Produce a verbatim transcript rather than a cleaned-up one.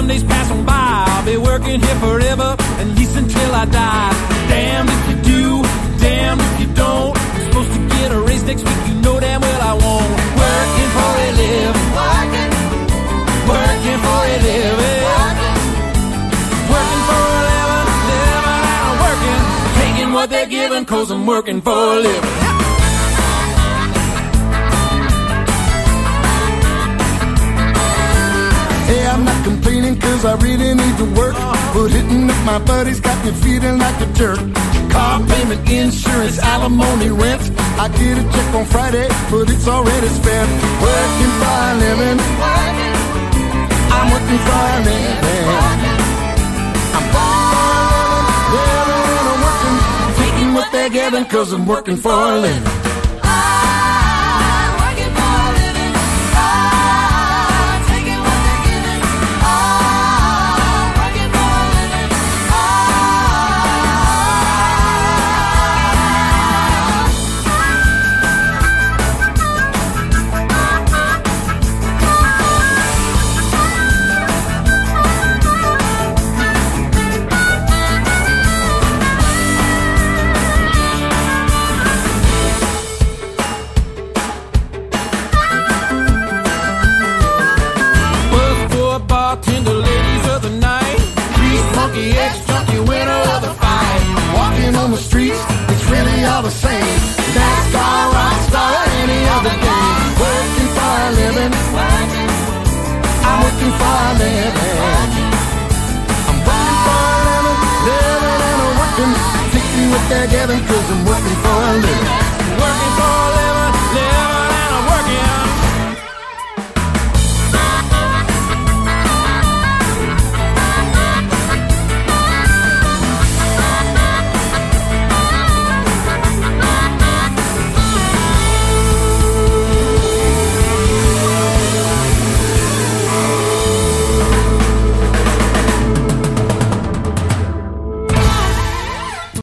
some days pass on by. I'll be working here forever, at least until I die. Damn if you do, damn if you don't. I'm supposed to get a raise next week, you know damn well I won't. Working for a living, working, working for a living, working, working for a living, living and working, taking what they're giving, cause I'm working for a living. Hey, I'm not complaining cause I really need to work, but hitting up my buddies got me feeling like a jerk. Car payment, insurance, alimony, rent. I get a check on Friday, but it's already spent. Working for a living, I'm working for a living. I'm working for a living, living and I'm working, taking what they're giving, cause I'm working for a living. On the streets, it's really all the same. NASCAR, rockstar, or any other game. Working for a living, I'm working for a living. I'm working for a living, living and I'm working, taking what they're giving, cause I'm working for a living. Working for a living.